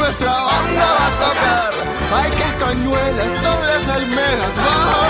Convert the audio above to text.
nuestra banda va a tocar. Hay castañuelas, son las almejas,